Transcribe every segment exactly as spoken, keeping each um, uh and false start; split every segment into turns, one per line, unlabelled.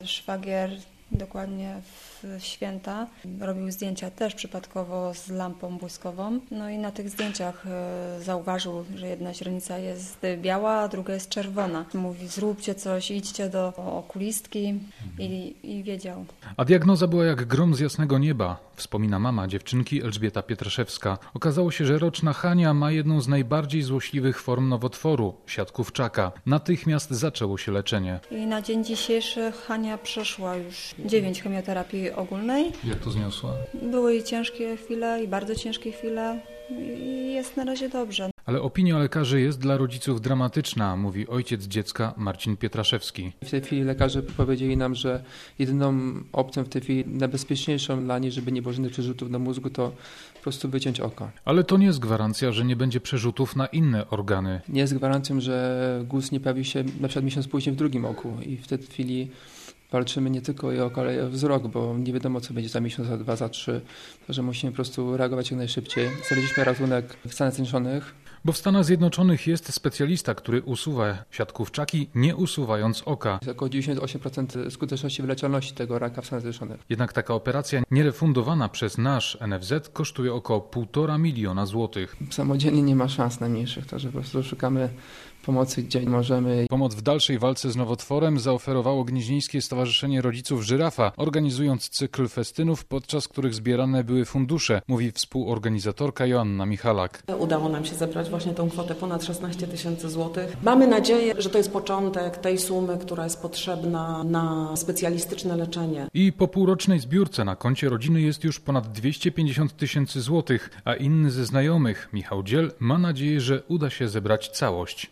Szwagier dokładnie w święta robił zdjęcia też przypadkowo z lampą błyskową. No i na tych zdjęciach zauważył, że jedna źrenica jest biała, a druga jest czerwona. Mówi, zróbcie coś, idźcie do okulistki i, i wiedział.
A diagnoza była jak grom z jasnego nieba, wspomina mama dziewczynki Elżbieta Pietraszewska. Okazało się, że roczna Hania ma jedną z najbardziej złośliwych form nowotworu, siatkówczaka. Natychmiast zaczęło się leczenie.
I na dzień dzisiejszy Hania przeszła już dziewięć chemioterapii ogólnej.
Jak to zniosła?
Były i ciężkie chwile, i bardzo ciężkie chwile. I jest na razie dobrze.
Ale opinia lekarzy jest dla rodziców dramatyczna, mówi ojciec dziecka Marcin Pietraszewski.
W tej chwili lekarze powiedzieli nam, że jedyną opcją w tej chwili najbezpieczniejszą dla niej, żeby nie było żadnych przerzutów do mózgu, to po prostu wyciąć oko.
Ale to nie jest gwarancja, że nie będzie przerzutów na inne organy.
Nie jest gwarancją, że guz nie pojawi się na przykład miesiąc później w drugim oku i w tej chwili walczymy nie tylko o oko, ale i o wzrok, bo nie wiadomo, co będzie za miesiąc, za dwa, za trzy. Także musimy po prostu reagować jak najszybciej. Znaleźliśmy ratunek w Stanach Zjednoczonych.
Bo w Stanach Zjednoczonych jest specjalista, który usuwa siatkówczaki, nie usuwając oka.
Jest około dziewięćdziesiąt osiem procent skuteczności wyleczalności tego raka w Stanach Zjednoczonych.
Jednak taka operacja nierefundowana przez nasz N F Z kosztuje około półtora miliona złotych.
Samodzielnie nie ma szans najmniejszych, także po prostu szukamy pomocy, gdzie możemy.
Pomoc w dalszej walce z nowotworem zaoferowało Gnieźnieńskie Stowarzyszenie Rodziców Żyrafa, organizując cykl festynów, podczas których zbierane były fundusze, mówi współorganizatorka Joanna Michalak.
Udało nam się zebrać właśnie tą kwotę ponad szesnaście tysięcy złotych. Mamy nadzieję, że to jest początek tej sumy, która jest potrzebna na specjalistyczne leczenie.
I po półrocznej zbiórce na koncie rodziny jest już ponad dwieście pięćdziesiąt tysięcy złotych, a inny ze znajomych, Michał Dziel, ma nadzieję, że uda się zebrać całość.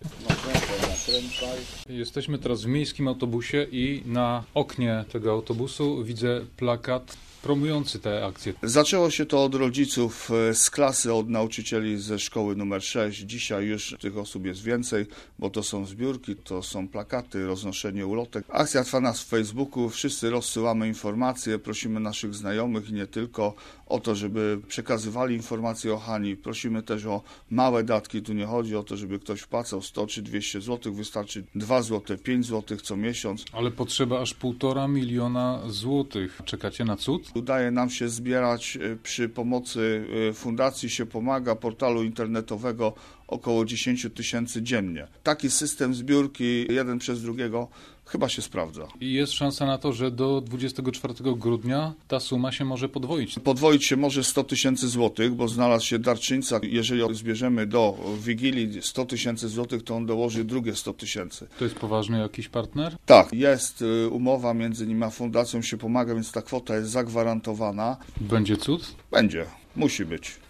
Jesteśmy teraz w miejskim autobusie i na oknie tego autobusu widzę plakat promujący tę akcję.
Zaczęło się to od rodziców z klasy, od nauczycieli ze szkoły numer sześć. Dzisiaj już tych osób jest więcej, bo to są zbiórki, to są plakaty, roznoszenie ulotek. Akcja trwa nas w Facebooku, wszyscy rozsyłamy informacje, prosimy naszych znajomych i nie tylko o to, żeby przekazywali informacje o Hani. Prosimy też o małe datki, tu nie chodzi o to, żeby ktoś wpłacał sto czy dwieście złotych, wystarczy dwa złote, pięć złotych co miesiąc.
Ale potrzeba aż półtora miliona złotych. Czekacie na cud?
Udaje nam się zbierać przy pomocy Fundacji Się Pomaga, portalu internetowego, około dziesięć tysięcy dziennie. Taki system zbiórki, jeden przez drugiego, chyba się sprawdza.
I jest szansa na to, że do dwudziestego czwartego grudnia ta suma się może podwoić.
Podwoić się może sto tysięcy złotych, bo znalazł się darczyńca. Jeżeli zbierzemy do Wigilii sto tysięcy złotych, to on dołoży drugie sto tysięcy.
To jest poważny jakiś partner?
Tak, jest umowa między nim a Fundacją Się Pomaga, więc ta kwota jest zagwarantowana.
Będzie cud?
Będzie, musi być.